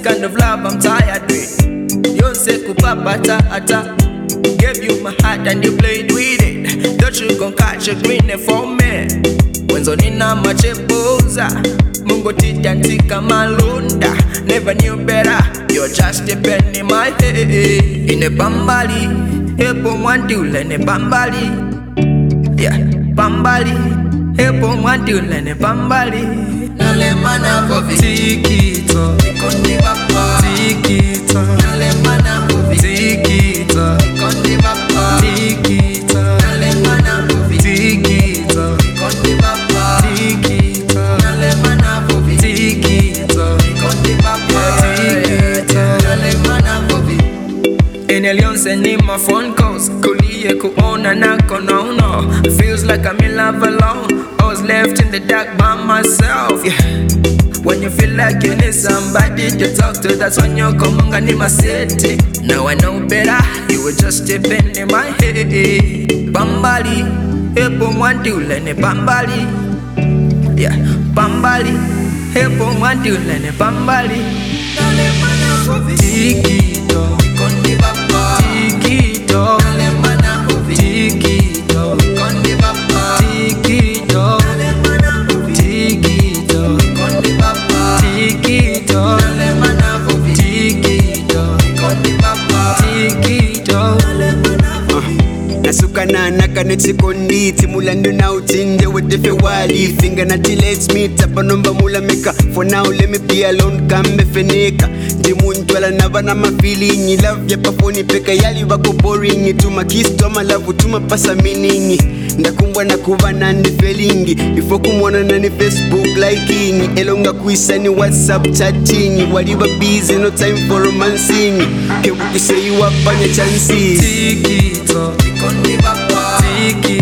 kind of love I'm tired with. You say kupa bata ata. Gave you my heart and you played with it. Thought you gon' catch a green for me. Wenzo nina machepuza Mungu titantika malunda. Never knew better, you're just a pen in my head. In a bambali, hepo mwandule ne bambali. Yeah, bambali, hepo mwandule ne bambali. Nale mana bovi Tikito, ikondi bapa Tikito, nale mana bovi Tikito, ikondi bapa Tikito, nale mana bovi Tikito, ikondi bapa Tikito, nale mana bovi Tikito, ikondi bapa Tikito, nale mana bovi. In a leon sending my phone calls. Kulie kuona na konono. Feels like I'm in love alone. I was left in the dark by myself, yeah. When you feel like you need somebody to talk to, that's when you come on in my city. Now I know better, you were just a pen in my head. Bambali, hepo mwandule ne bambali. Yeah, bambali, hepo mwandule ne bambali. Nale mana bovi Tikito, ikondi bapa Tikito, nale mana bovi Tikito, ikondi bapa Tikito, nale mana bovi Tikito, ikondi bapa Tikito, nale mana bovi Tikito, ikondi bapa Tikito, nale mana bovi. Nasukana nakanetikondi Timulandu na utinde wetefe wali Finger nati let's meet up number mula meka. For now let me be alone kame feneka. Ndimunjwala navana mafeeling. Love ya pafoni peka yali wako boring. Tuma kiss tuma love tuma pasa meaning. Ndakumbwa na kuva nani feeling. Before kumwana nani Facebook liking. Elonga kuisa ni WhatsApp chatting. Waliba busy no time for romancing. Kebu kise you up on your chances. Tikito, ikondi bapa Tikito.